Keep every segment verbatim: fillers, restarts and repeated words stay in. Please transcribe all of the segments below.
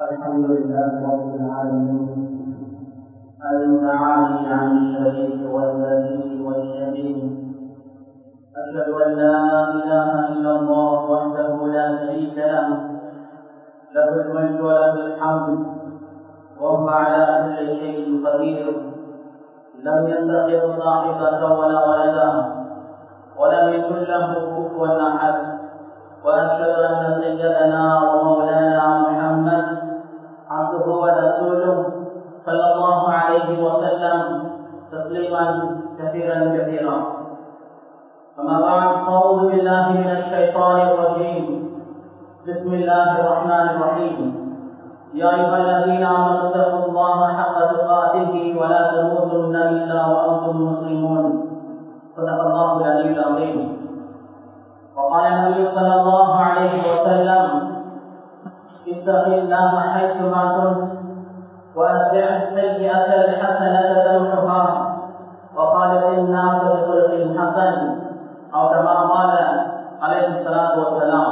الحمد لله رب العالمين المتعالي عن الشريك والبديل والشبيه. أشهد أن لا إله إلا الله وحده لا شريك له له الملك وله الحمد وهو على كل شيء قدير. لم يتخذ صاحبة ولا ولدا ولم يكن له كفوا أحد. وأشهد أن سيدنا ومولانا محمد عبده ورسوله صلى الله عليه وسلم تسليما كثيرا كثيرا. أما بعد، أعوذ بالله من الشيطان الرجيم. بسم الله الرحمن الرحيم. يا أيها الذين آمنوا اتقوا الله حق تقاته ولا تموتن إلا وأنتم مسلمون. صدق الله العلي العظيم. وقال النبي صلى الله عليه وسلم: اتق الله حيثما كنت واتبع السيئة الحسنة تمحها وخالق الناس بخلق حسن، أو كما قال عليه الصلاة والسلام.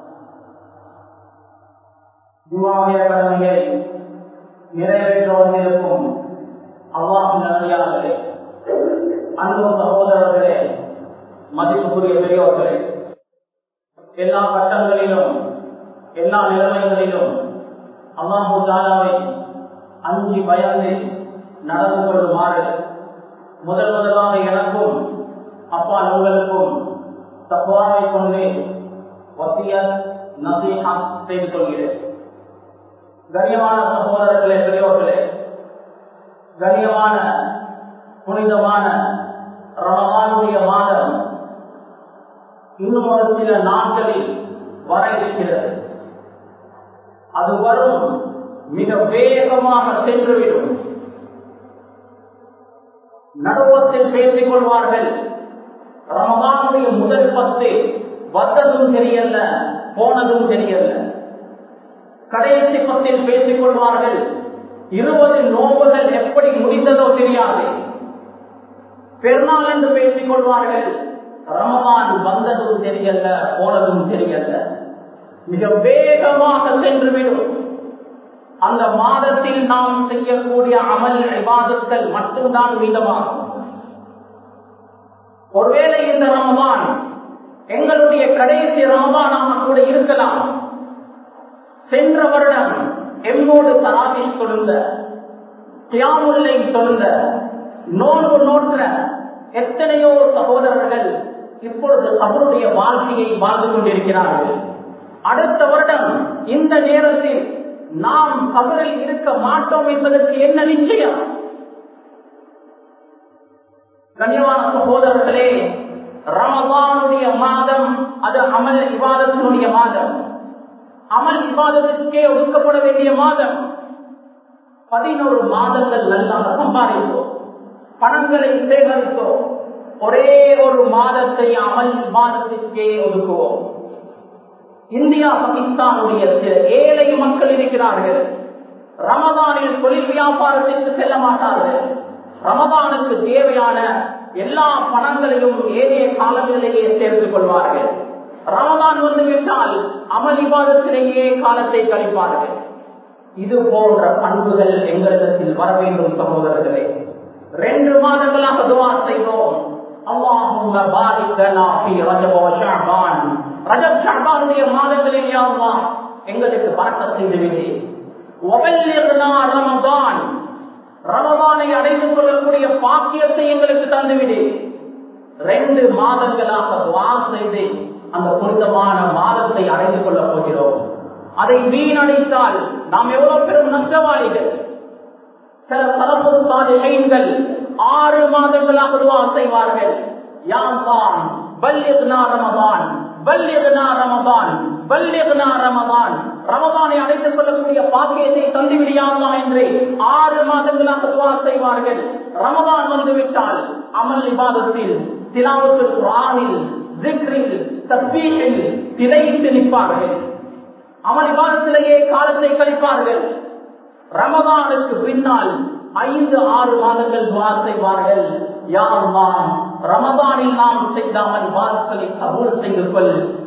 ஜும்ஆவுடைய கடமையை நிறைவேற்ற வந்திருக்கும் அல்லாஹ்வின் நல்லடியார்களே, அன்பு சகோதரர்களே, மதிப்புக்குரிய பெரியோர்களே, எல்லா கட்டங்களிலும் எல்லா நிலைமைகளிலும் அல்லாஹு தஆலாவை அஞ்சி பயந்து நடந்து கொள்ளுமாறு முதல் முதலாக எனக்கும் அப்பா உங்களுக்கும் தக்வாவை கொண்டு வசியத் நசீஹத் செய்து கொள்கிறேன். கண்ணியமான சகோதரர்களே, பெரியோர்களே, கண்ணியமான புனிதமான ரமலானுடைய மாதம் இன்னும் ஒரு சில நாட்களில் வர இருக்கிறது. அது வரும் மிக வேகமாக சென்றுவிடும். நடுவத்தில் பேசிக் கொள்வார்கள், ரமலானுடைய முதல் பத்து வந்ததும் தெரியல, போனதும் தெரியல. கடைசி பத்தில் பேசிக் கொள்வார்கள், இருபது நோம்புகள் எப்படி முடிந்ததோ தெரியாது. பெருநாள் என்று பேசிக் கொள்வார்கள், ரமலான் வந்ததும் தெரியல, போனதும் தெரியல. மிக வேகமாக சென்றுவிடும். அந்த மாதத்தில் நாம் செய்யக்கூடிய அமல் இபாதத்துகள் மட்டும்தான் மீதமாகும். ஒருவேளை இந்த ரமலான் எங்களுடைய கடைசி ரமலானாக கூட இருக்கலாம். சென்ற வருடம் எம்மோடு தராவீஹ் தொழுந்த, கியாமுல் லைல் தொழுந்த, நோன்பு நோற்ற எத்தனையோ சகோதரர்கள் இப்பொழுது அவருடைய வாழ்க்கையை வாழ்ந்து கொண்டிருக்கிறார்கள். அடுத்த வருடம் இந்த நேரத்தில் நாம் கபரில் இருக்க மாட்டோம் என்பதற்கு என்ன நிச்சயம்? கண்ணியமான சகோதரர்களே, ரமலானுடைய மாதம் அது அமல் இபாதத்தினுடைய மாதம். அமல் இபாதத்திற்கே ஒதுக்கப்பட வேண்டிய மாதம். பதினோரு மாதங்கள் நல்லா சம்பாதித்தோம், பணங்களை சேகரித்தோம். ஒரே ஒரு மாதத்தை அமல் இபாதத்திற்கே ஒதுக்குவோம். இந்தியா பாகிஸ்தானுடைய சில ஏழை மக்கள் இருக்கிறார்கள். ரமதானில் தொழில் வியாபாரத்திற்கு செல்ல மாட்டார்கள். ரமதானுக்கு தேவையான எல்லா பணங்களையும் ஏனைய காலங்களிலேயே சேர்த்துக் கொள்வார்கள். ரமதான் வந்துவிட்டால் அமல் இபாதத்திலேயே காலத்தை கழிப்பார்கள். இது போன்ற பண்புகள் எங்களிடத்தில் வர வேண்டும் சகோதரர்களே. ரெண்டு மாதங்களாக துஆ செய்தோம். அல்லாஹும்ம பாரிக் லனா ஃபீ ரஜப் வ ஷஅபான். ரஜப் ஷஅபானுடைய மாதங்களில் யா அல்லாஹ் எங்களுக்கு பரக்கத் செய்து விடு. வபல்லிக்னா ரமதான். ரமதானை அடைந்து கொள்ளக்கூடிய பாக்கியத்தை எங்களுக்கு தந்துவிடு. ரெண்டு மாதங்களாக துஆ செய்து அந்த புனிதமான மாதத்தை அடைந்து கொள்ளப் போகிறோம். அதை வீணடித்தால் நாம் எவ்வளவு பெரும் நஷ்டவாளிகள். சில தலப்பு சாலிஹீன்கள் ஆறு மாதங்களாக துஆ செய்வார்கள். யா அல்லாஹ் பல்லிக்னா ரமதான், பல்லிக்னா ரமதான், பல்லிக்னா ரமதான். ரமதானை அடைத்துக் கொள்ளக்கூடிய பாக்கியத்தை தந்துவிடு யா அல்லாஹ் என்று ஆறு மாதங்களாக துஆ செய்வார்கள். ரமதான் வந்துவிட்டால் அமல் இபாதத்தில், திலாவத்துல் குர்ஆனில், ஸிக்ரில், தஸ்பீஹில் திளைத்து நிற்பார்கள். அமல் இபாதத்திலேயே காலத்தை கழிப்பார்கள். ரமதானுக்கு பின்னால் ஐந்து ஆறு மாதங்கள் துஆ செய்வார்கள். யா அல்லாஹ் ரமதானில் நாம் செய்த அமல் இபாதத்தை கபூல் செய்து கொள்.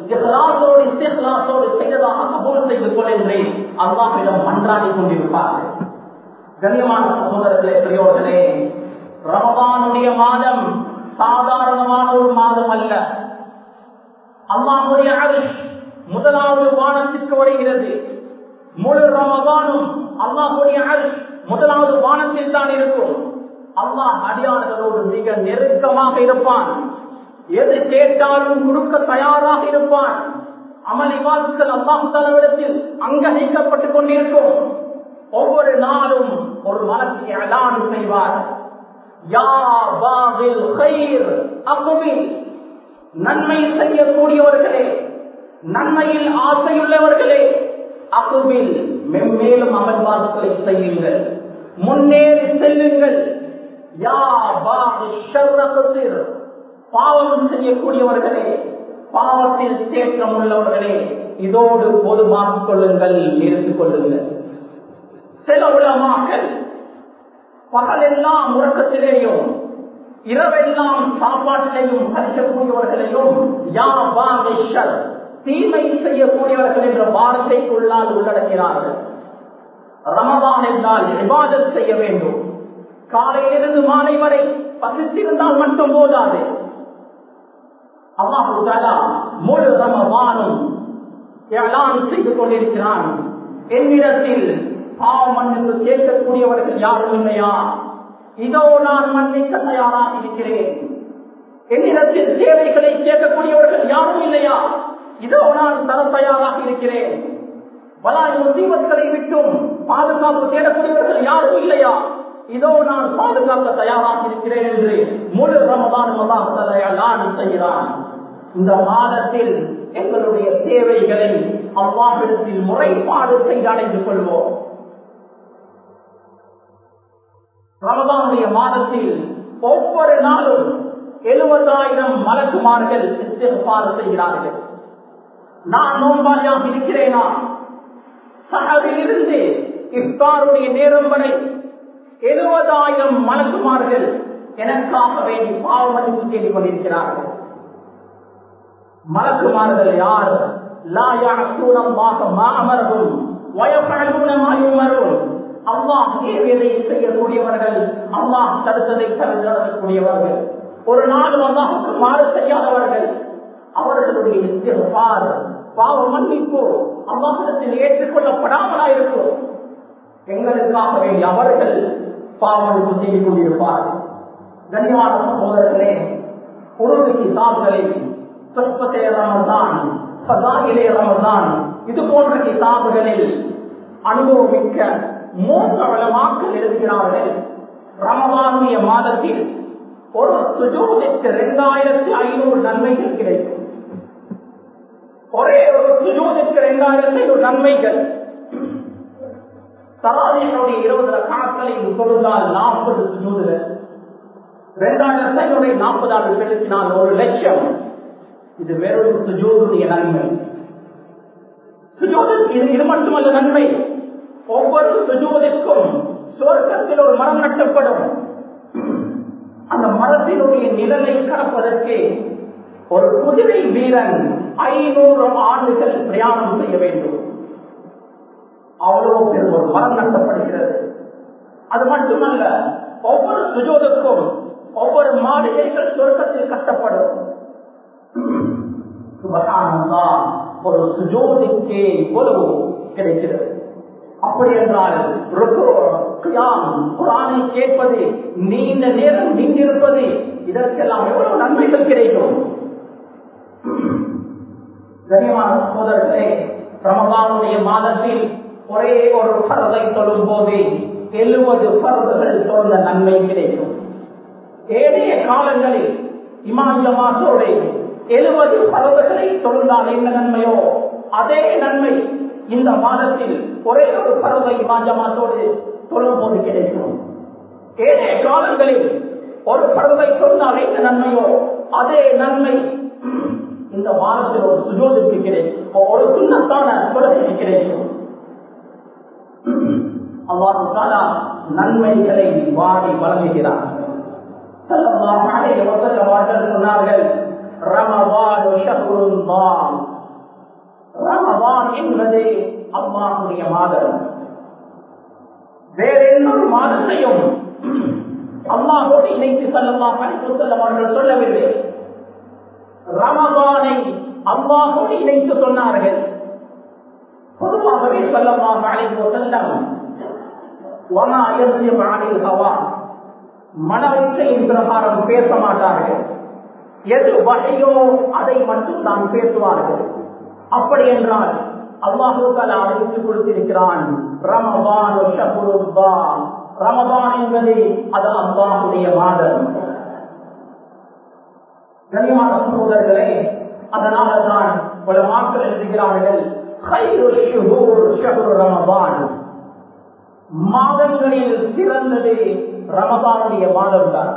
இஹ்லாஸோடு இஸ்திக்லாஸோடு செய்ததாக கபூல் செய்து கொள்கின்றேன் அல்லாஹ்விடம் மன்றாடி கொண்டிருப்பார்கள். கண்ணியமான சகோதரர்களே, பெரியோர்களே, ரமதானுடைய மாதம் சாதாரணமான ஒரு மாதம் அல்ல. அல்லாஹ்வுடைய அர்ஷ் முதலாவது வானத்திற்கு வருகிறது. முழு ரமதானும் அல்லாஹ்வுடைய அர்ஷ் முதலாவது வானத்தில் தான் இருக்கும். அல்லாஹ் அடியார்களோடு மிக நெருக்கமாக இருப்பான். எது கேட்டாலும் கொடுக்க தயாராக இருப்பான். அமல் இபாதத்துகள் அல்லாஹ் தஆலாவிடத்தில் அங்கீகரிக்கப்பட்டுக் கொண்டிருக்கும். ஒவ்வொரு நாளும் ஒரு மலக்கு அலான் செய்வார். யா பாகில் கைர் அக்பில், நன்மை செய்யக்கூடியவர்களே, நன்மையில் ஆசையுள்ளவர்களே, அக்பில், மென்மேலும் அமல்வாதங்களை செய்யுங்கள், முன்னேறி செல்லுங்கள். யா பாகில் ஷர்ர கஸீர், பாவம் செய்யக்கூடியவர்களே, பாவத்தில் தேற்றம் உள்ளவர்களே, இதோடு போதுமாக்கிக் கொள்ளுங்கள், எடுத்துக் கொள்ளுங்கள். சில உலமாக்கள் பகலெல்லாம் உறக்கத்திலேயும் இரவெல்லாம் சாப்பாட்டிலையும் கழிக்கக்கூடியவர்களையும் யா பாகில் ஷர், தீமை செய்யக்கூடியவர்கள் என்ற வார்த்தைக்குள்ளால் உள்ளடக்கிறார்கள். ரமதான் என்றால் இபாதத் செய்ய வேண்டும். காலையிலிருந்து மாலை வரை பசித்திருந்தால் மட்டும் போதாது. அல்லாஹ் தஆலா முழு ரமதானும் இஅலான் செய்து கொண்டிருக்கிறான். என்னிடத்தில் பாவ மன்னிப்பு கேட்கக்கூடியவர்கள் யாரும் இல்லையா? இதோ நான் மன்னிக்க தயாராக இருக்கிறேன். என்னிடத்தில் சேவைகளை கேட்கக்கூடியவர்கள் யாரும் இல்லையா? இதோ நான் தர தயாராக இருக்கிறேன். பலாய் முசீபத்களை விட்டும் பாதுகாப்பு தேடக்கூடியவர்கள் யாரும் இல்லையா? இதோ நான் பாதுகாக்க தயாராக இருக்கிறேன் என்று முழு ரமதான் அல்லாஹ் தஆலா இஅலான் செய்கிறான். இந்த மாதத்தில் எங்களுடைய தேவைகளை அல்லாஹ்விடத்தில் முறைப்பாடு செய்து அடைந்து கொள்வோம். ரமதானுடைய மாதத்தில் ஒவ்வொரு நாளும் எழுபதாயிரம் மலக்குமார்கள் இஸ்திக்ஃபார் செய்கிறார்கள். நான் நோன்பாளியாக இருக்கிறேனா? சஹரிலிருந்து இஃப்தாருடைய நேரம் வரை எழுபதாயிரம் மலக்குமார்கள் எனக்காக வேண்டி பாவ மன்னிப்பு தேடிக் கொண்டிருக்கிறார்கள். மலக்குமார்கள் யார்? லா யஅஸூன அல்லாஹ மா அமரஹும் வ யஃஅலூன மா யுமரூன். அல்லாஹ் ஏவியதை செய்யக்கூடியவர்கள், அல்லாஹ் தடுத்ததை தவிர்த்து நடக்கக்கூடியவர்கள், ஒரு நாளும் அல்லாஹ்வுக்கு மாறு செய்யாதவர்கள். அவர்களுடைய இஸ்திக்ஃபார், பாவ மன்னிப்பு அல்லாஹ்விடத்தில் ஏற்றுக்கொள்ளப்படாமலாயிருக்கும். எங்களுக்காக வேண்டி அவர்கள் பாவ மன்னிப்பு செய்து கொண்டிருப்பார்கள். கண்ணியமான சகோதரர்களே, உருது கிதாப்களை சொற்பத்தே ரமதான், ஃபதாயிலே ரமதான், இது போன்ற கிதாபுகளில் அனுபவமிக்க மூன்று உலமாக்கள் எழுதுகிறார்கள். ரமதானுடைய மாதத்தில் ஒரு சுஜூதுக்கு இரண்டாயிரத்தி ஐநூறு நன்மைகள் கிடைக்கும். ஒரே ஒரு சுஜூதுக்கு இரண்டாயிரத்தி ஐநூறு நன்மைகள். தராவீஹுடைய இருபது ரக்அத்களை தொழுதால் நாற்பது சுஜூதுல இரண்டாயிரத்தி ஐநூறு நாற்பதாவது பெருக்கினால் ஒரு லட்சம். இது வெறும் சுஜூதுடைய நன்மை. சுஜூது இது இது மட்டுமல்ல நன்மை. ஒவ்வொரு சுஜூதிற்கும் சுவர்க்கத்தில் ஒரு மரம் நட்டப்படும். அந்த மரத்தினுடைய நிழலை கடப்பதற்கு ஒரு குதிரை வீரன் ஐநூறு ஆண்டுகள் பிரயாணம் செய்ய வேண்டும். அவ்வளவு பெரும் ஒரு மரம் நட்டப்படுகிறது. அது மட்டுமல்ல, ஒவ்வொரு சுஜூதுக்கும் ஒவ்வொரு மாளிகைகள் சுவர்க்கத்தில் கட்டப்படும். சுப்ஹானல்லாஹ், ஒரு சுஜூதுக்கே இவ்வளவு கிடைக்கிறது. அப்படி என்றால் குர்ஆனை கேட்பது, நீண்ட நேரம் நின்றிருப்பது, இதற்கெல்லாம் எவ்வளவு நன்மைகள் கிடைக்கும். கண்ணியமான சகோதரர்களே, ரமதானுடைய மாதத்தில் ஒரே ஒரு ஃபர்தை தொழும் போது எழுபது ஃபர்துகள் தொழுந்த நன்மை கிடைக்கும். ஏனைய காலங்களில் இமாம் ஜமாத்தோடு எழுபது ஃபர்துகளை தொழுந்தால் என்ன நன்மையோ அதே நன்மை இந்த மாதத்தில் ஒரே ஒரு ஃபர்தை இமாம் ஜமாத்தோடு தொழும் போது கிடைக்கும். ஏனைய காலங்களில் ஒரு ஃபர்தை தொழுந்தால் என்ன நன்மையோ அதே நன்மை இந்த மாதத்தில் ஒரு சுஜூதுக்கு கிடைக்கும், ஒரு சுன்னத்தான தொழுகைக்கு கிடைக்கும். அல்லாஹ் தஆலா நன்மைகளை வாரி வழங்குகிறார். ஸல்லல்லாஹு அலைஹி வஸல்லம் அவர்கள் சொன்னார்கள், ரமதான் ஷஹ்ருல்லாஹ் ரமதான் என்பது அல்லாஹ்வுடைய மாதம். வேற இன்னொரு மாதத்தையும் அல்லாஹ்வோடு இணைத்து ஸல்லல்லாஹு அலைஹி வஸல்லம் அவர்கள் சொல்லவில்லை. ரமதானை அல்லாஹ்வோடு இணைத்து சொன்னார்கள். பொதுவாகவே ஸல்லல்லாஹு அலைஹி வஸல்லம் வமா யஸ்திபு அனில் ஹவா, மனவிச்சையின் பிரகாரம் பேச மாட்டார்கள். எது வகையோ அதை மட்டும் தான் பேசுவார்கள். அப்படி என்றால் அல்லாஹ் தஆலா அறிவித்து கொடுத்திருக்கிறான், ரமதான் ஷஹ்ருல்லாஹ், ரமதான் என்பது அது அல்லாஹ்வுடைய மாதம். கனிமான சகோதரர்களே, அதனால தான் உலமாக்கள் எழுதுகிறார்கள், கைருல் ஷுஹூர் ஷஹ்ரு ரமதான், மாதங்களில் சிறந்தது ரமதானுடைய மாதம் தான்.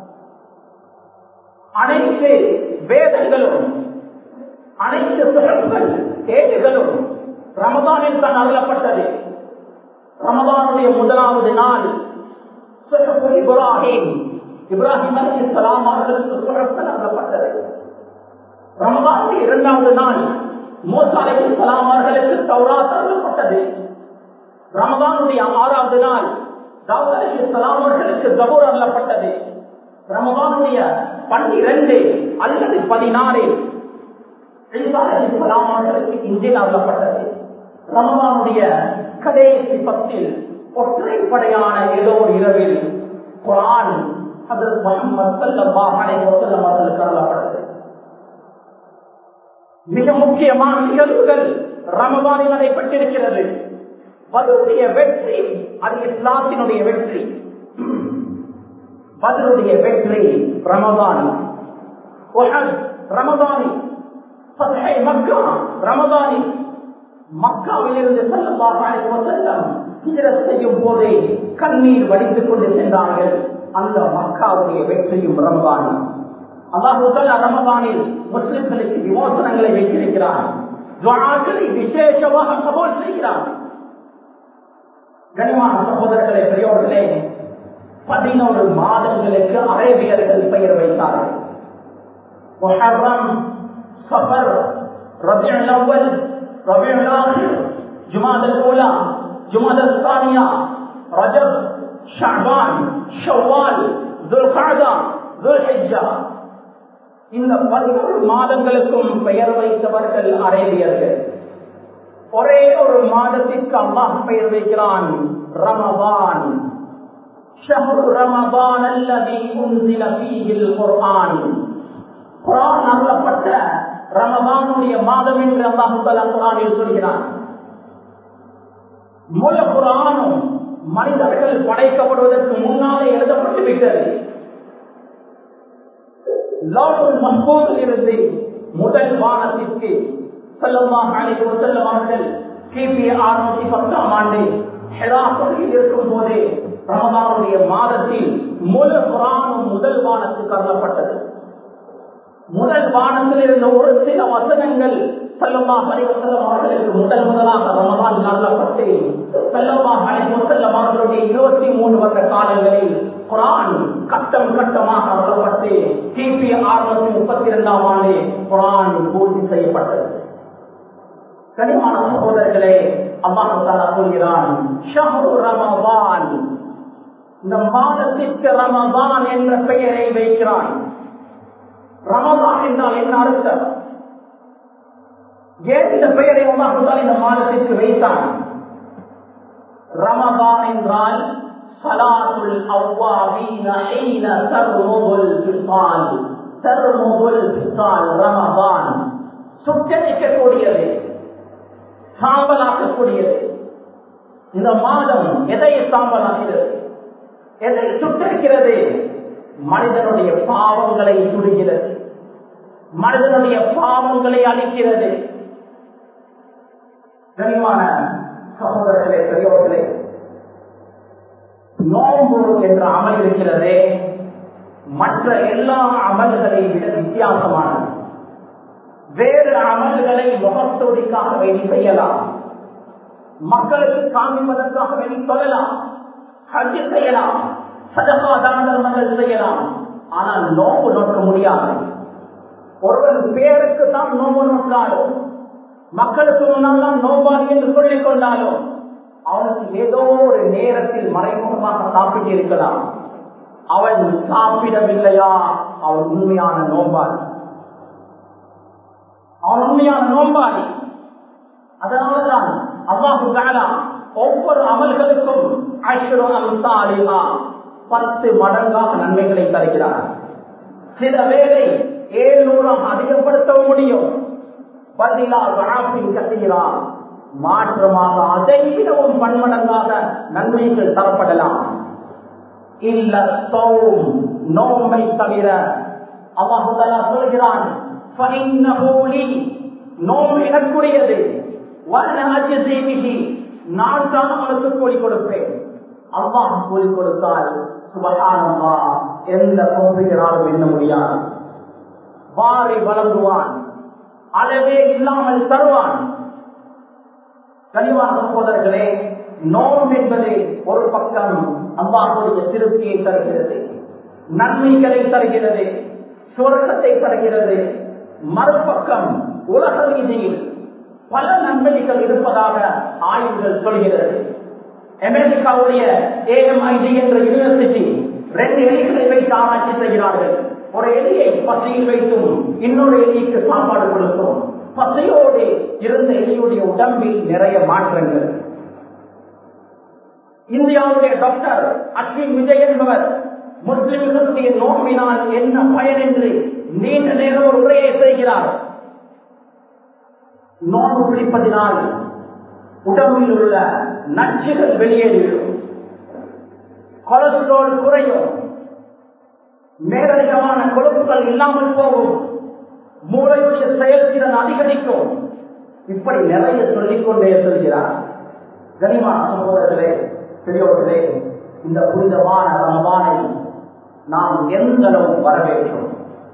அனைத்து வேதங்களும் அனைத்து சுகங்கள் ஏடுகளும் ரமதானில் தான் அருளப்பட்டது. ரமதானுடைய முதலாவது நாள் இப்ராஹிம் இப்ராஹிம் அலைஹிஸ்ஸலாம் அவர்களுக்கு சுகங்கள் அருளப்பட்டது. ரமதானுடைய இரண்டாவது நாள் மூசா அலைஹிஸ்ஸலாம் அவர்களுக்கு தௌராத் அருளப்பட்டது. ரமதானுடைய ஆறாவது நாள் தாவூத் அலைஹிஸ்ஸலாம் அவர்களுக்கு ஜபூர் அருளப்பட்டது. ரமதானுடைய பன்னிரண்டு அல்லது பதினாறு ஈசா அலைஹிஸ்ஸலாம் அவர்களுக்கு இன்ஜீல் அருளப்பட்டது. ரமதானுடைய கடைசி பத்தில் ஒற்றைப்படையான ஏதோ ஒரு இரவில் குர்ஆன் ஹஜ்ரத் முஹம்மது ஸல்லல்லாஹு அலைஹி வஸல்லம் அவர்களுக்கு அருளப்பட்டது. மிக முக்கியமான நிகழ்வுகள் ரமதானில் நடைபெற்றிருக்கிறது. பத்ருடைய வெற்றி அது இஸ்லாத்தினுடைய வெற்றி. பத்ருடைய வெற்றி ரமதானி, உஹத் ரமதானி, ஃபத்ஹ் மக்கா ரமதானி. மக்காவில் இருந்து ஸல்லல்லாஹு அலைஹி வஸல்லம் ஹிஜ்ரத் செய்யும் போதே கண்ணீர் வடித்துக் கொண்டு சென்றார்கள். அந்த மக்காவுடைய வெற்றியும் ரமதானி. அல்லாஹ் தஆலா ரமதானில் முஸ்லிம்களுக்கு விமோசனங்களை வைத்திருக்கிறார். துஆக்களை விசேஷமாக கபூல் செய்கிறார். கனிமான சகோதரர்களே, பெரியோர்களே, பதினோரு மாதங்களுக்கு அரேபியர்கள் பெயர் வைத்தார்கள். முஹர்ரம், சஃபர், ரபியுல் அவ்வல், ரபியுல் ஆகிர், ஜுமாதுல் ஊலா, ஜுமாதுல் சானியா, ரஜப், ஷஅபான், ஷவ்வால், துல்காதா, துல்ஹிஜ்ஜா. இந்த பதினோரு மாதங்களுக்கும் பெயர் வைத்தவர்கள் அரேபியர்கள். ஒரே ஒரு மாதத்திற்கு அல்லாஹ் பெயர் வைக்கிறான், ரமதான். ஷஹ்ரு ரமதான் அல்லதி உன்ஸில ஃபீஹில் குர்ஆன். குர்ஆன் அருளப்பட்ட ரமதானுடைய மாதம் என்று அல்லாஹ் தஆலா குர்ஆனில் சொல்கிறான். முழு குர்ஆனும் மனிதர்கள் படைக்கப்படுவதற்கு முன்னாலே எழுதப்பட்டு விட்டது. லவ்ஹுல் மஹ்பூஸில் இருந்து முதல் வானத்திற்கு ஸல்லல்லாஹு அலைஹி வஸல்லம் அவர்கள் கிபி அறுநூற்று பத்தாம் ஆண்டு ஹிரா குகையில் இருக்கும் போதே ரமதானுடைய மாதத்தில் முழு குர்ஆனும் முதல் வானத்துக்கு அருளப்பட்டது. முதல் வானத்தில் இருந்த ஒரு சில வசனங்கள் ஸல்லல்லாஹு அலைஹி வஸல்லம் அவர்களுக்கு முதல் முதலாக ரமதான் அருளப்பட்டு ஸல்லல்லாஹு அலைஹி வஸல்லம் அவர்களுடைய இருபத்தி மூன்று வருட காலங்களில் குர்ஆன் கட்டம் கட்டமாக அருளப்பட்டு கிபி அறுநூற்று முப்பத்தி இரண்டாம் ஆண்டு குர்ஆன் பூர்த்தி செய்யப்பட்டது. கனிமான சகோதரர்களே, அல்லாஹ் தஆலா சொல்கிறான், ஷஹ்ரு ரமதான், இந்த மாதத்திற்கு ரமதான் என்ற பெயரை வைக்கிறான். ரமதான் என்றால் என்ன அர்த்தம்? ஏன் இந்த பெயரை அல்லாஹ் தஆலா இந்த மாதத்திற்கு வைத்தான்? ரமதான் என்றால் ஸலாத்துல் அவ்வாபீன ஹீன தர்முல் ஃபிஸால், தர்முல் ஃபிஸால் ரமதான், சுட்டரிக்கக்கூடியது, சாம்பலாக்கக்கூடியது. இந்த மாதம் எதை சாம்பலாக்கிறது? எதை சுட்டரிக்கிறது? மனிதனுடைய பாவங்களை சுடுகிறது, மனிதனுடைய பாவங்களை அழிக்கிறது. கனிமான சகோதரர்களே, பெரியோர்களே, நோன்பு என்ற அமல் இருக்கிறது மற்ற எல்லா அமல்களை விட வித்தியாசமானது. வேறு அமல்களை முகஸ்தோடிக்காக வேண்டி செய்யலாம், மக்களுக்கு காண்பிப்பதற்காக வேண்டி சொல்லலாம், ஹஜ் செய்யலாம், சதகா தான தர்மங்கள் செய்யலாம். ஆனால் நோன்பு நோக்க முடியாது. ஒருவன் பேருக்கு தான் நோன்பு நோக்காலும் மக்களுக்கு முன்னால் நோபாளி என்று சொல்லிக் கொண்டாலும் அவனுக்கு ஏதோ ஒரு நேரத்தில் மறைமுகமாக சாப்பிட்டு இருக்கலாம். அவன் சாப்பிடவில்லையா, அவன் உண்மையான நோம்பாளி, அவன் உண்மையான நோம்பாளி. அதனால்தான் அல்லாஹு தஆலா ஒவ்வொரு அமல்களுக்கும் அஷ்ரு அம்சாலிஹா பத்து மடங்காக நன்மைகளை தருகிறார். சில வேளை ஏழுநூறாக அதிகப்படுத்த முடியும். பதிலா வராபின் கசீரா மாற்றமாக அதை விடவும் பன்மடங்காக நன்மைகள் தரப்படலாம். இல்ல சௌம் நோம்பை தவிர அல்லாஹ் தஆலா சொல்கிறான், ஃபஇன்னஹு லி நோம்பு எனக்குரியது, வஅன அஜ்ஸி பிஹி நான் தான் அவனுக்கு கூலி கொடுப்பேன். அல்லாஹ் கூலி கொடுத்தால் சுப்ஹானல்லாஹ் எந்த கோபிகளாலும் எண்ண முடியாது. வாரி வழங்குவான், அளவே இல்லாமல் தருவான். கனிவான சகோதரர்களே, நோன்பு என்பது ஒரு பக்கம் அல்லாஹ்வுடைய திருப்தியை தருகிறது, நன்மைகளை தருகிறது, சுவர்க்கத்தை தருகிறது. மறுபக்கம் உலக ரீதியில் பல நன்மைகள் இருப்பதாக ஆய்வுகள் சொல்கிறது. அமெரிக்காவுடைய ஏஎம்ஐடி என்ற யூனிவர்சிட்டி ரெண்டு எலிகளை வைத்து ஆராய்ச்சி செய்கிறார்கள். ஒரு எலியை பசியில் வைத்தும் இன்னொரு எலிக்கு சாப்பாடு கொடுத்தோம். பசியோடு இருந்த எலியுடைய உடம்பில் நிறைய மாற்றங்கள். இந்தியாவுடைய டாக்டர் அஸ்வின் விஜய் என்பவர் முஸ்லிம்களுடைய நோம்பினால் என்ன பயன் என்று நீண்ட நேரம் ஒரு உரையை செய்கிறார். நோன்பு பிடிப்பதினால் உடம்பில் உள்ள நச்சுகள் வெளியேறிவிடும், கொலஸ்ட்ரால் குறையும், மேலதிகமான கொழுப்புகள் இல்லாமல் போகும், மூளையுடைய செயல்திறன் அதிகரிக்கும். இப்படி நிறைய சொல்லிக்கொண்டே சொல்கிறார். கனிமான சகோதரர்களே, பெரியோர்களே, இந்த புனிதமான ரமதானை நாம் எந்த அளவு வரவேற்றோம்.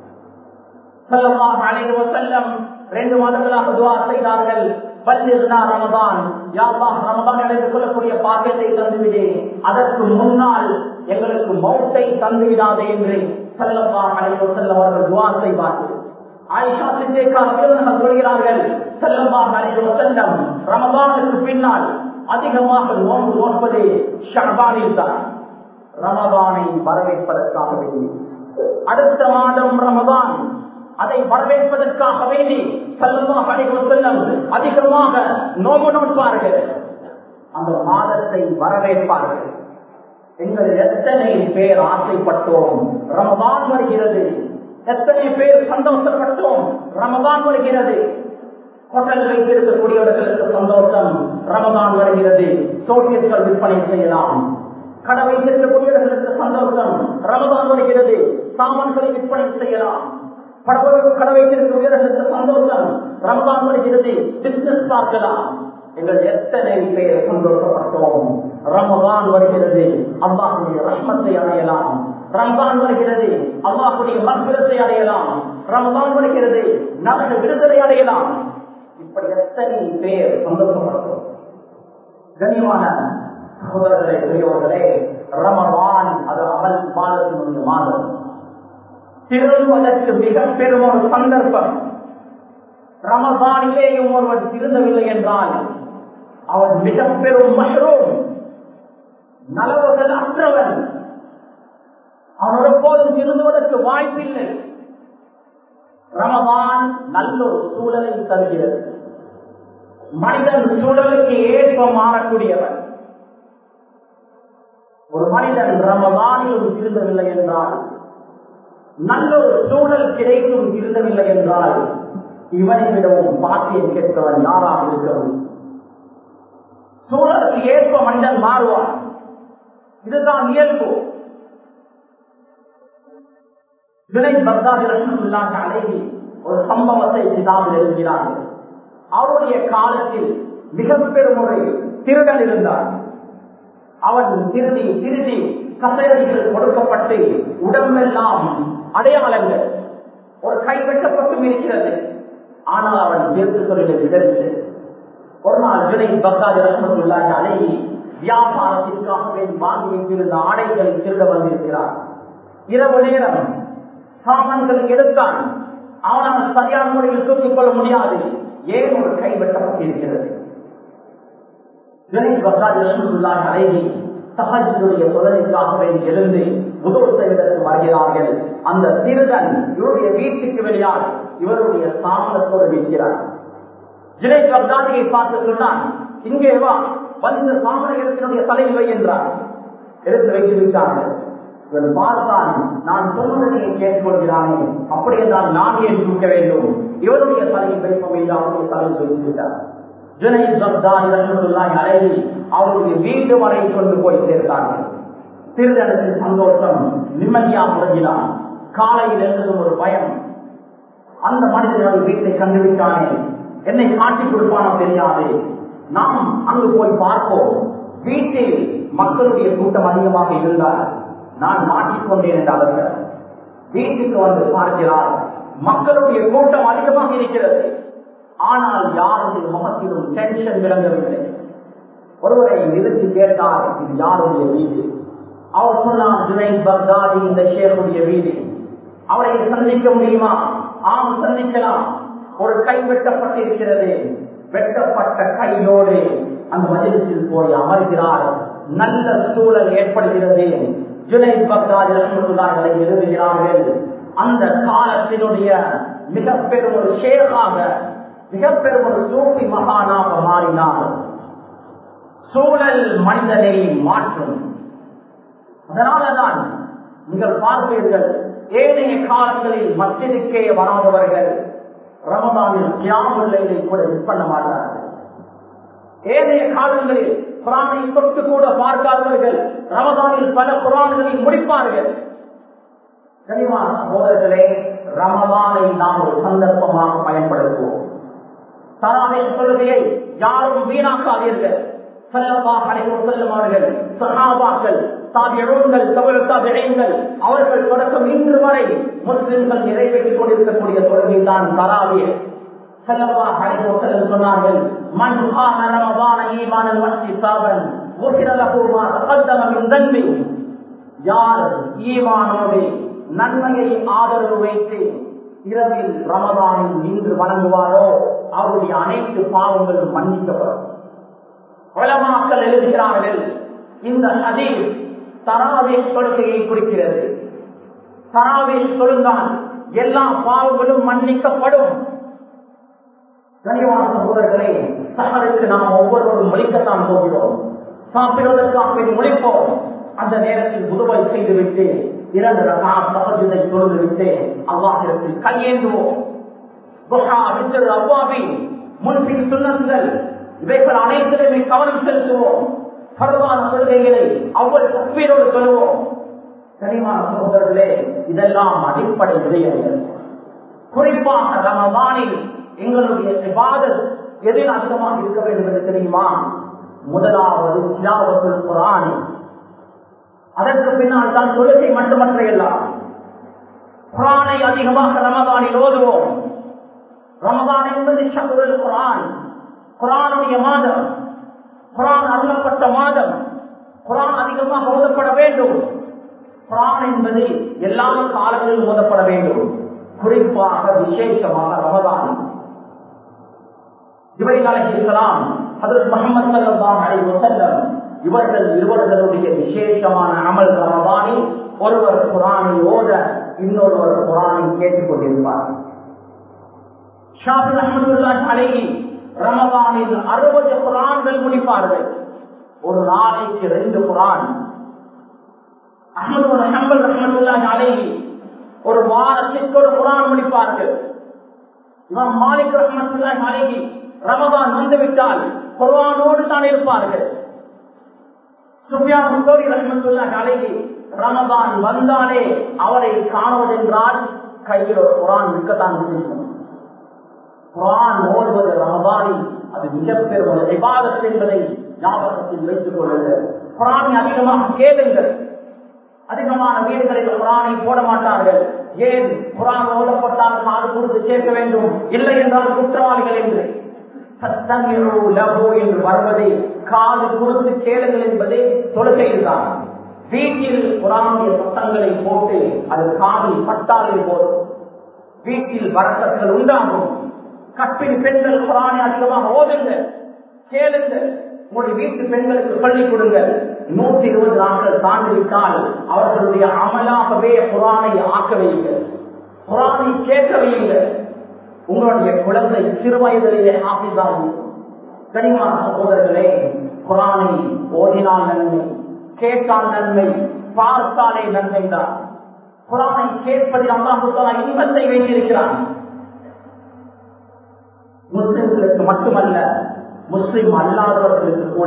ஸல்லல்லாஹு அலைஹி வஸல்லம் ரெண்டு மாதங்களாக துஆ செய்தார்கள், பல்லிக்னா ரமதான், யா அல்லாஹ் ரமதான் அடைந்து கொள்ளக்கூடிய பாக்கியத்தை தந்துவிடே, அதற்கு முன்னால் எங்களுக்கு மௌத்தை தந்துவிடாதே என்று ஸல்லல்லாஹு அலைஹி வஸல்லம் அவர்கள் துஆ செய்வார்கள். ஆயிஷா சித்திகா ரலியல்லாஹு அன்ஹா சொல்கிறார்கள், ஸல்லல்லாஹு அலைஹி வஸல்லம் ரமதானுக்கு பின்னால் அதிகமாக நோன்பு நோற்பது ஷஅபானில் தான், ரமதானை வரவேற்பதற்காக வேண்டி. அடுத்த மாதம் ரமதான், அதை வரவேற்பதற்காக வேண்டி ஸல்லல்லாஹு அலைஹி வஸல்லம் அதிகமாக நோன்பு நோட்பார்கள், அந்த மாதத்தை வரவேற்பார்கள். எங்கள் எத்தனை பேர் ஆசைப்பட்டோம் ரமதான் வருகிறது, எத்தனை பேர் சந்தோஷப்பட்டோம் ரமதான் வருகிறது. ஹோட்டல் வைத்திருக்கக்கூடியவர்களுக்கு சந்தோஷம், ரமதான் வருகிறது, சோசியல்கள் விற்பனை செய்யலாம். கடை வைத்திருக்கக்கூடியவர்களுக்கு சந்தோஷம், ரமதான் வருகிறது, சாமான்களை விற்பனை செய்யலாம். கடை வைத்திருக்கக்கூடியவர்களுக்கு சந்தோஷம், ரமதான் வருகிறது, பிசினஸ் பார்க்கலாம். எங்கள் எத்தனை பேர் சந்தோஷப்பட்டோம் ரமதான் வருகிறது, அல்லாஹ்வுடைய ரஹ்மத்தை அடையலாம். ரமதான் வருகிறது, அல்லாஹ்வுடைய மக்ஃபிரத்தை அடையலாம். ரமதான் வருகிறது, நரக விடுதலை அடையலாம். இப்படி எத்தனை பேர் சந்தோஷப்பட்டோம். கனிவான சகோதரர்களே, பெரியவர்களே, ரமதான் அது அமல் மாதத்தினுடைய மாதம். திரும்புவதற்கு மிக பெரும் ஒரு சந்தர்ப்பம். ரமதானிலேயும் ஒருவன் திருந்தவில்லை என்றால் அவன் மிக பெரும் மஹ்ரூம், நலவுகள் அற்றவன். அவன் எப்போதும் திருந்துவதற்கு வாய்ப்பில்லை. ரமதான் நல்ல ஒரு சூழலை தருகிறது. மனிதன் சூழலுக்கு ஏற்ப மாறக்கூடியவன். ஒரு மனிதன் ரமதானிலும் திருந்தவில்லை என்றால், நல்ல ஒரு சூழல் கிடைக்கும் திருந்தவில்லை என்றால், இவனை விடவும் பாக்கியம் கேட்பவன் யாராக இருக்கிறது? சூழலுக்கு ஏற்ப மனிதன் மாறுவான், இதுதான் இயல்பு. ஜுனைத் பக்தாதி ரஹ்மத்துல்லாஹி அலைஹி ஒரு சம்பவத்தை கிதாபில் எழுதுகிறார்கள். அவருடைய காலத்தில் மிக பெரும் ஒரு திருடன் இருந்தார். அவன் திருடி திருடி கசையடிகள் கொடுக்கப்பட்டு உடம்பெல்லாம் அடையாளங்கள், ஒரு கை வெட்டப்பட்டும் இருக்கிறது. ஆனால் அவன் தீர்த்து சொல்ல விடவில்லை. ஒரு நாள் ஜுனைத் பக்தாதி ரஹ்மத்துல்லாஹி அலைஹி வியாபாரத்திற்காக வாங்கி வைத்திருந்த ஆடைகளை திருட வந்திருக்கிறார். இரவு நேரம் சாமான்களை எடுத்தான். அவனால் சரியான முறையில் தூக்கிக் கொள்ள முடியாது. ஏன் ஒரு கை வெட்டப்பட்டிருக்கிறது? அழகி தஹஜ்ஜுடைய தொழிலுக்காக எழுந்து முதல் செய்வதற்கு வருகிறார்கள். அந்த திருடன் இவருடைய வீட்டுக்கு வெளியால் இவருடைய சாமனத்தோடு நிற்கிறார். ஜுனைத் பக்தாதியை பார்த்து சொன்னான், இங்கே வா, வந்து சாமன இடத்தினுடைய தலைவை என்றார். எடுத்து வைத்து விட்டார்கள். இவன் பார்த்தான், நான் சொன்னதை கேட்டுக்கொள்கிறானே, அப்படியே தான் நான் ஏன் தூக்க வேண்டும்? இவருடைய தலையை வைப்போம் என்று அவருடைய தலையை வைத்து விட்டார். ஜுனைத் பக்தாதி ரஹ்மத்துல்லாஹி அலைஹி அவருடைய வீடு வரை கொண்டு போய் சேர்த்தார்கள். திருடனுக்கு சந்தோஷம், நிம்மதியாக உறங்கினான். காலையில் எழுந்ததும் ஒரு பயம், அந்த மனிதனுடைய வீட்டை கண்டுவிட்டானே, என்னை காட்டிக் கொடுப்பானோ தெரியாது, நாம் அங்கு போய் பார்ப்போம். வீட்டில் மக்களுடைய கூட்டம் அதிகமாக இருந்தால் நான் மாட்டிக்கொண்டேன் என்றார்கள். வீட்டுக்கு வந்து பார்க்கிறார், மக்களுடைய கூட்டம் அதிகமாக இருக்கிறது. ஆனால் யாருடைய முகத்திலும் டென்ஷன் விளங்கவில்லை. ஒருவரை நிறுத்தி கேட்டார், இது யாருடைய வீடு? அவர் சொன்னார், ஜுனைத் பக்தாதி இந்த ஷேருடைய வீடு. அவரை சந்திக்க முடியுமா? ஆம், சந்திக்கலாம். ஒரு கை வெட்டப்பட்டிருக்கிறது. வெட்டப்பட்ட கையோடு அந்த மஜ்லிஸில் போய் அமர்கிறார். நல்ல சூழல் ஏற்படுகிறது. ஜுனைத் பக்தாதி ரஹ்மத்துல்லாஹி எழுதுகிறார்கள், அந்த காலத்தினுடைய மிக பெரும் ஒரு ஷேகாக, மிக பெரும் ஒரு சூஃபி மகானாக மாறினார். சூழல் மனிதனை மாற்றும். அதனாலதான் நீங்கள் பார்ப்பீர்கள், ஏனைய காலங்களில் மஸ்ஜிதுக்கே வராதவர்கள் ரமதானில் கியாமுல் லைலை கூட மிஸ் பண்ண மாட்டார்கள். ஏனைய காலங்களில் குர்ஆனை தொட்டு கூட பார்க்காதவர்கள் ரமதானில் பல குர்ஆன்களை முடிப்பார்கள். கனிவான சகோதரர்களே, ரமதானை நாம் ஒரு சந்தர்ப்பமாக பயன்படுத்துவோம். தராவீஹ் தொழுகையை யாரும் வீணாக்காதீர்கள். ஸல்லல்லாஹு அலைஹி வஸல்லம் அவர்கள், சஹாபாக்கள், தாபிஊன்கள், தபு தாபிஈன்கள் அவர்கள் தொடக்கம் இன்று வரை முஸ்லிம்கள் நிறைவேற்றிக் கொண்டிருக்கக்கூடிய தொழுகை தான் தராவீஹ். ஸல்லல்லாஹு அலைஹி வஸல்லம் சொன்னார்கள், மன் கான ரமதான ஈமானன் வஹ்திசாபன் குஃபிர லஹு மா தகத்தம மின் தன்பி. யார் ஈமானோடு நன்மையை ஆதரவு வைத்து இரவில் ரமதானில் நின்று வணங்குவாரோ அவருடைய அனைத்து பாவங்களும் மன்னிக்கப்படும். உலமாக்கள் எழுதுகிறார்கள், இந்த ஹதீஸ் தராவீஹ் தொழுகையை குறிக்கிறது. தராவீஹ் தொழுந்தால் எல்லா பாவங்களும் மன்னிக்கப்படும். கனிவான சகோதரர்களே, சஹருக்கு நாம் ஒவ்வொருவரும் முடிக்கத்தான் போகிறோம். சாப்பிடுவதற்காக முடிப்போம். அந்த நேரத்தில் உதவை செய்துவிட்டு இரண்டு ரகாத் தஹஜ்ஜுதை தொழுதுவிட்டு அல்லாஹ்விடத்தில் கையேந்துவோம். துஹா, வித்ர், அவ்வாபி, முன்பின் சுன்னத்துகள் இவைகள் அனைத்திலுமே கவனம் செலுத்துவோம். ஃபர்தான தொழுகைகளை அவ்வளவு தக்பீரோடு சொல்லுவோம். கனிவான சகோதரர்களே, இதெல்லாம் அடிப்படை விடயங்கள். குறிப்பாக ரமதானில் எங்களுடைய இபாதத் எதில் அதிகமாக இருக்க வேண்டும் என்று தெரியுமா? முதலாவது திலாவத்துல் குர்ஆன், அதற்கு பின்னால் தான் தொழுகை மட்டுமற்ற எல்லாம். குர்ஆனை அதிகமாக ரமதானில் ஓதுவோம். ரமதான் என்பது ஷஹ்ருல் குர்ஆன், குர்ஆனுடைய மாதம், குர்ஆன் அருளப்பட்ட மாதம். குர்ஆன் அதிகமாக ஓதப்பட வேண்டும். குர்ஆன் என்பது எல்லா காலங்களிலும் ஓதப்பட வேண்டும், குறிப்பாக விசேஷமாக ரமதான். ஜிப்ரீல் அலைஹிஸ்ஸலாம், ஹஜ்ரத் முஹம்மது ஸல்லல்லாஹு அலைஹி வஸல்லம் இவர்கள் இருவர்களுடைய விசேஷமான அமல் ரமதானில் ஒருவர் குர்ஆனை ஓத, இன்னொருவர் குர்ஆனை கேட்டுக் கொண்டிருப்பார். ஷாஃபி ரஹ்மத்துல்லாஹி அலைஹி ரமதானில் அறுபது குர்ஆன்கள் முடிப்பார்கள். ஒரு நாளைக்கு ரெண்டு குர்ஆன். அஹ்மது பின் ஹம்பல் ரஹ்மத்துல்லாஹி அலைஹி ஒரு வாரத்திற்கு ஒரு குர்ஆன் முடிப்பார்கள். இமாம் மாலிக் ரஹ்மத்துல்லாஹி அலைஹி ரமதான் வந்துவிட்டால் குர்ஆனோடு தான் இருப்பார்கள். சுஃபியான் ஸௌரி ரஹ்மத்துல்லாஹி அலைஹி ரமதான் வந்தாலே அவரை காணுவதென்றால் கையில் ஒரு குர்ஆன் இருக்கத்தான் இருக்கும். குர்ஆன் ஓதுவது ரமதானில் அது மிகப்பெரும் ஒரு இபாதத் என்பதை ஞாபகத்தில் வைத்துக் கொள்ளுங்கள். குர்ஆனை அதிகமாக கேளுங்கள். அதிகமான வீடுகளில் குர்ஆனை போட மாட்டார்கள். ஏன்? குர்ஆன் ஓதப்பட்டால் காது கொடுத்து கேட்க வேண்டும், இல்லை என்றால் குற்றவாளிகள் என்று. என்று வருவதை காது கொடுத்து கேளுங்கள் என்பதே தொழுகையில் தான். வீட்டில் குர்ஆனுடைய சத்தங்களை போட்டு அது காதில் பட்டாலே போதும், வீட்டில் வரக்கத்துகள் உண்டாகும். கற்பிணி பெண்கள் குர்ஆனை அதிகமாக ஓதுங்க, கேளுங்க. உங்களுடைய வீட்டு பெண்களுக்கு சொல்லிக் கொடுங்க. நூற்றி இருபது நாட்கள் தாண்டிவிட்டால் அவர்களுடைய அமலாகவே குர்ஆனை ஆக்க வையுங்க, குர்ஆனை கேட்க வையுங்க. உங்களுடைய குழந்தை சிறு வயதிலேயே ஹாஃபிஸாகும். கனிமான சகோதரர்களே, குர்ஆனை ஓதினால் நன்மை, கேட்டால் நன்மை, பார்த்தாலே நன்மை தான். குர்ஆனை கேட்பதில் அல்லாஹ் தஆலா இன்பத்தை வைத்திருக்கிறான். முஸ்லிம்களுக்கு மட்டுமல்ல, முஸ்லிம் அல்லாதவர்களுக்கு கூட.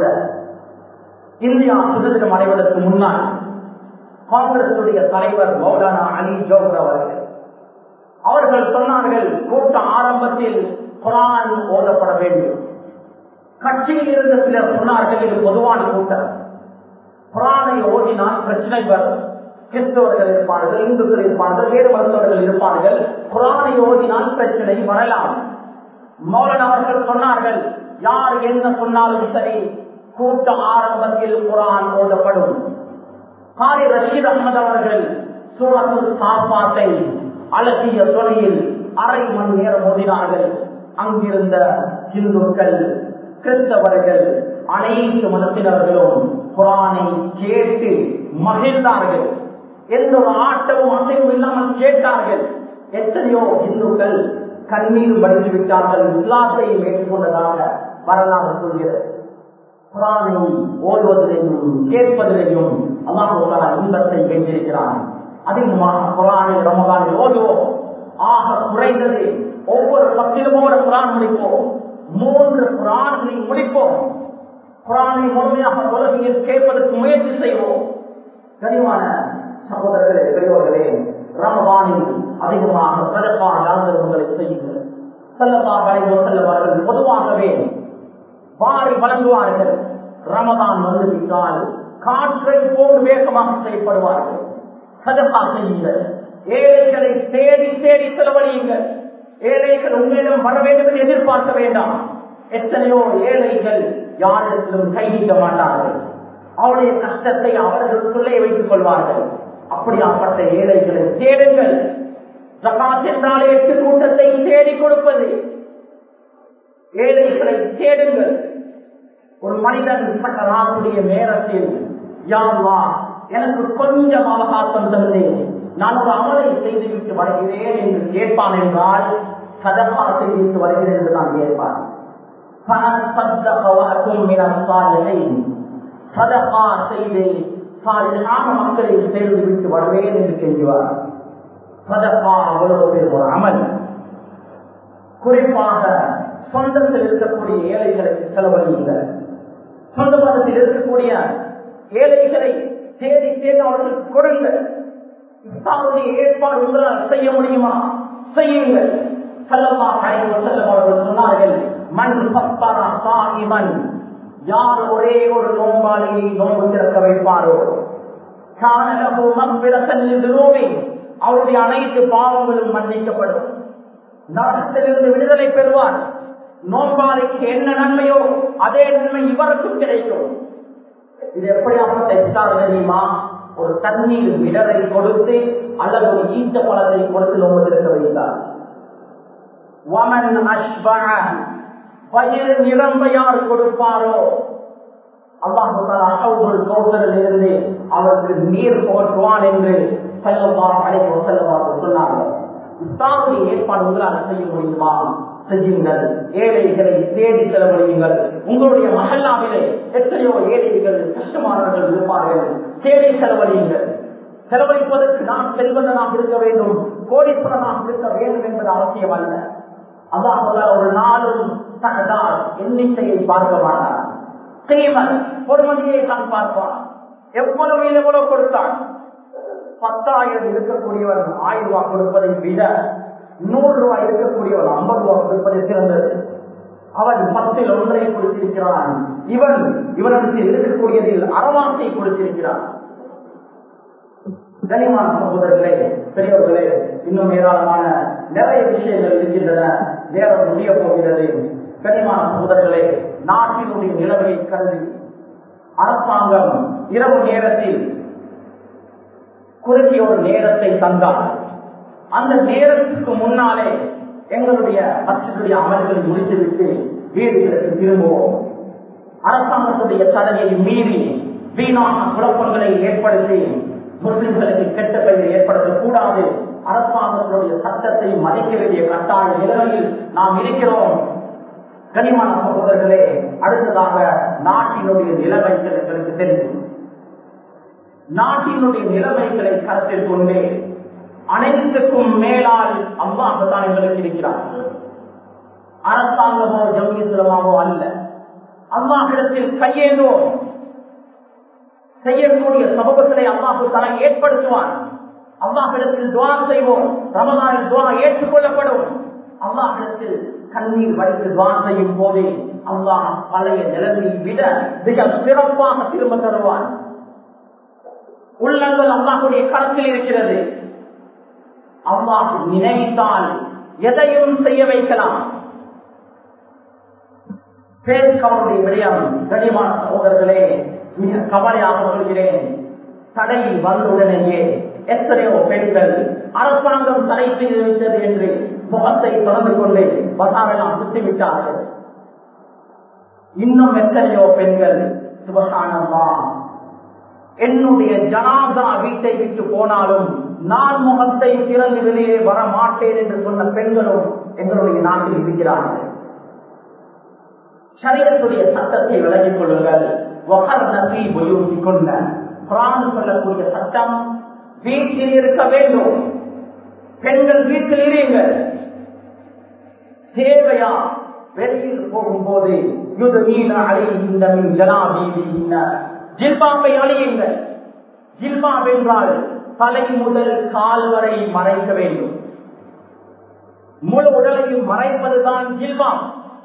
இந்தியா சுதந்திரம் அடைவதற்கு முன்னால் காங்கிரசுடைய தலைவர் மௌலானா அலி ஜோஹர் அவர்கள் அவர்கள் சொன்னார்கள், கூட்ட ஆரம்பத்தில் குர்ஆன் ஓதப்பட வேண்டும். கட்சியில் இருந்த சிலர் சொன்னார்கள், இது பொதுவான கூட்டம், குர்ஆனை ஓதினால் பிரச்சனை வரும். கிறிஸ்தவர்கள் இருப்பார்கள், இந்துக்கள் இருப்பார்கள், வேறு மருத்துவர்கள் இருப்பார்கள். குர்ஆனை ஓதினால் பிரச்சனை வரலாம். மௌலானா அவர்கள் சொன்னார்கள், யார் என்ன சொன்னாலும் சரி, கூட்ட ஆரம்பத்தில் குர்ஆன் ஓதப்படும். காரி ரஷீத் அஹ்மத் அவர்கள் சூரத்துல் சாஃபாத்தை அழகிய தொழில் அரை மணி நேரம் ஓதினார்கள். அங்கிருந்த இந்துக்கள், கிறிஸ்தவர்கள், அனைத்து மதத்தினர்களும் குர்ஆனை கேட்டு மகிழ்ந்தார்கள். எந்த ஒரு ஆட்டமும் அசைவும் இல்லாமல் கேட்டார்கள். எத்தனையோ இந்துக்கள் கண்ணீர் வடித்து விட்டார்கள், இஸ்லாத்தை ஏற்றுக்கொண்டதாக வரலாறு சொல்கிறது. குர்ஆனை ஓடுவதிலையும் கேட்பதிலையும் அல்லாஹ் தஆலா இன்பத்தை வைத்திருக்கிறான். அதிகமாக குர்ஆனை ரமதானில் ஓடுவோம். ஆக குறைந்தது ஒவ்வொரு பத்திலும் ஒரு குர்ஆன் முடிப்போம், மூன்று குர்ஆன்களை முடிப்போம். குர்ஆனை முழுமையாக உலகில் கேட்பதற்கு முயற்சி செய்வோம். கனிவான சகோதரர்களே, பெரியவர்களே, ரமதானில் அதிகமாக சதகா தானங்களை செய்யுங்கள். ஸல்லல்லாஹு அலைஹி வஸல்லம் அவர்கள் பொதுவாகவே வாரி வழங்குவார்கள். ரமதான் வந்துவிட்டால் காற்றை போன்று வேகமாக செய்யப்படுவார்கள். சதகா செய்யுங்கள், ஏழைகளை தேடி தேடி செலவழியுங்கள். ஏழைகள் உங்களிடம் வர வேண்டும் என்று எதிர்பார்க்க வேண்டாம். எத்தனையோ ஏழைகள் யாரிடத்திலும் கைவிட மாட்டார்கள், அவருடைய கஷ்டத்தை அவர்களுக்குள்ளே வைத்துக் கொள்வார்கள். அப்படியாப்பட்ட ஏழைகளை தேடுங்கள். ஜகாத் என்றாலே எட்டு கூட்டத்தை தேடி கொடுப்பது. ஏழைகளை தேடுங்கள். ஒரு மனிதன் சக்கராவுடைய நேரத்தில், யா அல்லாஹ், எனக்கு கொஞ்சம் அவகாசம் தந்தேன், நான் ஒரு அமலை செய்துவிட்டு வருகிறேன் என்று கேட்பான் என்றால், சதகா செய்துவிட்டு வருகிறேன் என்று நான் கேட்பான். சதகா செய்து சாலிஹான மக்களை சேர்ந்து விட்டு வருவேன் என்று கேட்கிறார். சதகா அவ்வளவு பேர் ஒரு அமல். குறிப்பாக சொந்தத்தில் இருக்கக்கூடிய ஏழைகளுக்கு செலவழியுங்கள். சொந்த மதத்தில் இருக்கக்கூடிய ஏழைகளை தேடி தேடி அவர்களுக்கு கொடுங்கள். இஸ்லாமுடைய ஏற்பாடு உங்களால் செய்ய முடியுமா? செய்யுங்கள். ஸல்லல்லாஹு அலைஹி வஸல்லம் அவர்கள் சொன்னார்கள், மன் ஃபத்தர ஸாயிமன், யார் ஒரே ஒரு நோம்பாளியை நோன்பு திறக்க வைப்பாரோ, கான லஹு மக்ஃபிரத்தன் லிதுனூபி, அவருடைய அனைத்து பாவங்களும் மன்னிக்கப்படும், நரகத்திலிருந்து விடுதலை பெறுவார். நோம்பாளிக்கு என்ன நன்மையோ அதே நன்மை இவருக்கும் கிடைக்கும். இது எப்படியாப்பட்ட இஃப்தார் தெரியுமா? ஒரு தண்ணீர் மிடரை கொடுத்து அல்லது ஒரு ஈச்ச பழத்தை கொடுத்து நோம்பு திறக்க வைத்தார். வமன் அஷ்பஅ, வயிறு நிரம்ப யார் கொடுப்பாரோ, அல்லாஹ் தஆலா ஹவுதுல் கௌஸரில் இருந்து அவருக்கு நீர் போற்றுவான் என்று ஸல்லல்லாஹு அலைஹி வஸல்லம் அவர்கள் சொன்னார்கள். இஸ்லாமுடைய ஏற்பாடு உங்களால் செய்ய முடியுமா? செய்யுங்கள். ஏழைகளை தேடி செலவழியுங்கள். உங்களுடைய மஹல்லாவிலே எத்தனையோ ஏழைகள், கஷ்டமானவர்கள் இருப்பார்கள், தேடி செலவழியுங்கள். செலவழிப்பதற்கு நான் செல்வந்தனாக இருக்க வேண்டும், கோடீஸ்வரனாக இருக்க வேண்டும் என்பது அவசியம் அல்ல. அல்லாஹ் ஒரு நாளும் தனதால் எண்ணிக்கையை பார்க்க மாட்டார். தீமன் பொறுமதியை தான் பார்ப்பான். எவ்வளவு எவ்வளவு கொடுத்தான். பத்தாயிரம் இருக்கக்கூடியவர் ஆயிரம் ரூபாய் கொடுப்பதை விட நூறு ரூபாய் இருக்கக்கூடியவர் ஐம்பது ரூபாய் கொடுப்பதை சிறந்தது. அவன் பத்தில் ஒன்றை கொடுத்திருக்கிறான், இவன் இவனுக்கு இருக்கக்கூடியதில் அறவாசை கொடுத்திருக்கிறான். கனிமான சகோதரர்களே, பெரியவர்களே, இன்னும் ஏராளமான நிறைய விஷயங்கள் இருக்கின்றன. நேரம் முடிய போகிறது. கனிமான சகோதரர்களே, நாட்டினுடைய நிலைமையை கருதி அரசாங்கம் இரவு நேரத்தில் குறுகிய ஒரு நேரத்தை தந்தார். அந்த நேரத்துக்கு முன்னாலே எங்களுடைய மஸ்ஜிதுடைய அமல்களை முடித்துவிட்டு வீடுகளுக்கு திரும்புவோம். அரசாங்கத்துடைய தடையை மீறி வீணான குழப்பங்களை ஏற்படுத்தி முஸ்லிம்களுக்கு கெட்ட பெயரை ஏற்படுத்தக்கூடாது. அரசாங்கத்துடைய சட்டத்தை மதிக்க வேண்டிய கட்டாய நிலைமையில் நாம் இருக்கிறோம். கனிமான சகோதரர்களே, அடுத்ததாக நாட்டினுடைய நிலைமைகள் எங்களுக்கு தெரியும். நாட்டினுடைய நிலைமைகளை கருத்தில் கொண்டே அனைத்துக்கும் மேலால் அல்லாஹ் தான் எங்களுக்கு இருக்கிறார். அரசாங்கமோ ஜம்மியத்துலமாவோ அல்ல. அல்லாஹ்விடத்தில் கையேந்தோம். செய்யக்கூடிய சமூகத்திலே அல்லாஹ் தலை ஏற்படுத்துவான். அல்லாஹ்விடத்தில் துஆ செய்வோம். ரமலானில் துஆ ஏற்றுக்கொள்ளப்படும். அல்லாஹ்விடத்தில் கண்ணீர் வடித்து துஆ செய்யும் போதே அல்லாஹ் பழைய நிலையை விட மிக சிறப்பாக திரும்ப தருவான். உள்ளங்கள் அல்லாஹ்வுடைய கரத்தில் இருக்கிறது. அல்லாஹ் நினைத்தால் எதையும் செய்ய வைக்கலாம். பேருடைய விடயம் கனிமான சகோதரர்களே, மிக கவலையாக சொல்கிறேன். தடை வந்தவுடனேயே எத்தனையோ பெண்கள் அரசாங்கம் தடை செய்து விட்டது என்று முகத்தை தொடர்ந்து கொண்டு பசாரெல்லாம் சுத்திவிட்டார்கள். இன்னும் எத்தனையோ பெண்கள் சுபஹானல்லாஹ் என்னுடைய ஜனாதா வீட்டை விட்டு போனாலும் நான் முகத்தை திறந்து வெளியே வர மாட்டேன் என்று சொன்ன பெண்களும் எங்களுடைய நாட்டில் இருக்கிறார்கள். ஷரியத்துடைய சட்டத்தை விளங்கிக் கொள்ளுங்கள். சொல்லக்கூடிய சட்டம் வீட்டில் இருக்க வேண்டும். பெண்கள் வீட்டில் இருங்கள். தேவையா வெளியில் போகும்போது ஜில்பாபை அழியுங்கள். ஜில்பாப் என்றால் தலை முதல் கால் வரை மறைக்க வேண்டும். முழு உடலையும் மறைப்பதுதான் ஜில்பாப்.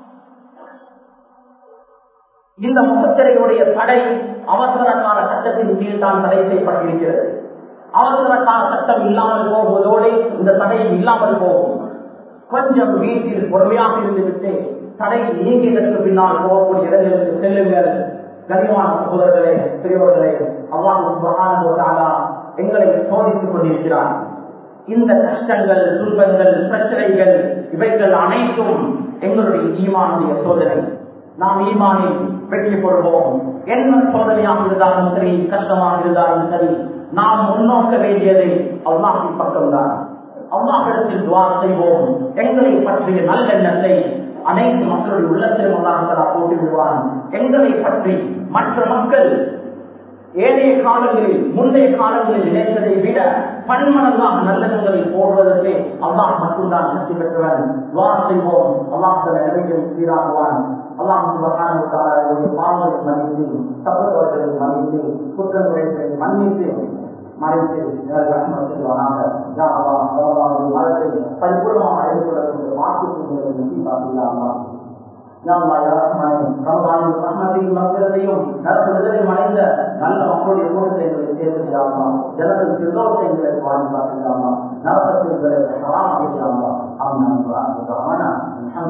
இந்த முகத்திரையுடைய தடை அவசர கால சட்டத்தின் கீழ் தான் தடை செய்யப்பட்டிருக்கிறது. அவசர கால சட்டம் இல்லாமல் போவதோடு இந்த தடை இல்லாமல் போகும். கொஞ்சம் வீட்டில் பொறுமையாக இருந்துவிட்டு தடை நீங்கியதற்கு பின்னால் போகக்கூடிய இடங்களுக்கு செல்லுங்கள். கனிவான சகோதரர்களே, பெரியவர்களே, அல்லாஹ் சுப்ஹானஹு வ தஆலா எங்களை சோதித்துக் கொண்டிருக்கிறார். இந்த கஷ்டங்கள், துன்பங்கள், பிரச்சனைகள் இவைகள் அனைத்தும் எங்களுடைய ஈமானுடைய சோதனை. நாம் ஈமானில் வெற்றி கொள்வோம். என்ன சோதனையாக இருந்தாலும் சரி, கஷ்டமாக இருந்தாலும் சரி, நாம் முன்னோக்க வேண்டியது அல்லாஹ்வின் பக்கம்தான். அல்லாஹ்விடத்தில் துஆ செய்வோம். எங்களை பற்றிய நல்லெண்ணத்தை அனைத்து மக்களுடைய உள்ளத்திலும் அல்லாஹ் போட்டு விடுவான். எங்களை பற்றி மற்ற மக்கள் ஏனைய காலங்களில் முந்தைய காலங்களில் நினைத்ததை விட பன்மடங்காக நல்லெண்ணங்களை போடுவதற்கு அல்லாஹ் மட்டும்தான் சக்தி பெற்றவன். துஆ செய்வோம். அல்லாஹ் தன் நபியை சீராக்குவான். அல்லாஹ் சுப்ஹானஹு வ தஆலாவுடைய பாவங்களை மன்னித்து, தப்புதவர்களை மன்னித்து, குற்றங்களை மன்னித்து மறைத்து ரஹ்மத் செய்வானாக. யா அல்லாஹ், ரமலானுடைய மாதத்தை பரிபூர்ணமாக அடைந்துள்ளதற்கு வாக்குறுதிகளை நசீபாக்கியாமா. யா அல்லாஹ், யா ரஹ்மானே, ரமலானுடைய ரஹ்மத்தையும் மக்களை நரகத்திலும் அடைந்த நல்ல மக்களுடைய கூட்டத்தை எங்களை தேர்வு செய்யாமா. ஜனங்கள் பிறந்தோட்டை எங்களை வாங்கி பார்க்கலாமா. நரகத்தை எங்களை ஹராம் செய்யலாமா. அவன்